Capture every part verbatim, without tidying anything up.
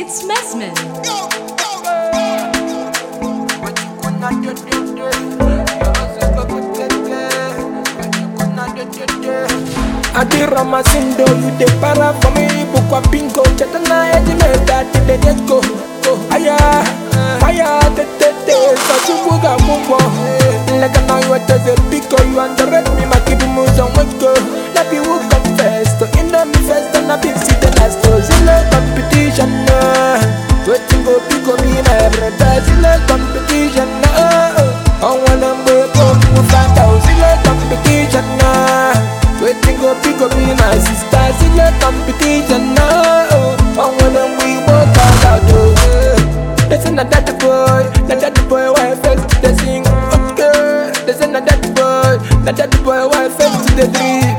It's Messman. Adira masindo, you de para for me, bukwa bingo, chetana edimeta, tide deko, aya, aya, te te te, sachubuga mumbo, lega now you are a pico, you underrate me, my kid moves on weko, let me who confess, to Indomie first, and I be sitting last, so zilla competition, waiting go pico me, my brother, zilla competition, I wanna move on, move out, zilla competition, waiting go pick up me my sisters in the competition now. I wanna we work out though. They say not that the boy, not that the boy why first they sing. Okay, they say not that the boy, not that the boy why first to the dream.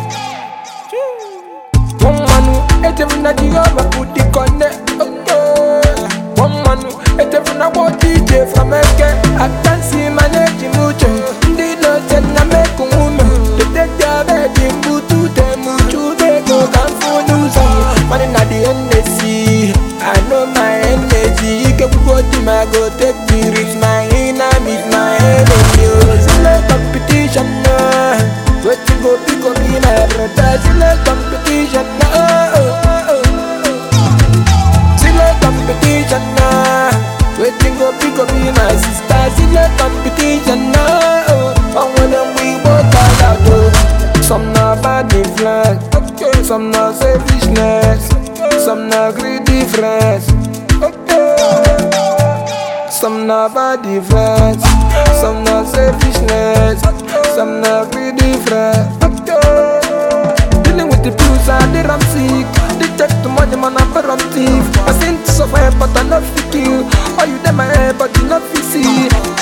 One man, it's even not the other put the connect. Okay, one man, it's even not what D J from a get. I can see my name mucho. They don't tell me I'm a woman. They take their bed in Butu, them Muchu, they go down for news. Man in the N S C, I know my energy. You can go to my go take the risk. My inner meet my enemy. Zilla competition, wait to go pick up me, my brother. Zilla competition, Zilla competition, wait to go pick up me, my sister. Zilla competition, I wanna we work out though. Some not bad influence, okay. Some not selfishness, okay. Some not greedy friends, okay. Some not bad influence, okay. Some not selfishness, okay. Some not greedy friends, okay. Dealing with the blues and the ram sick. They take the money man and I'm thief. I seem to suffer but I not fit kill. All you them my head but you not fit see.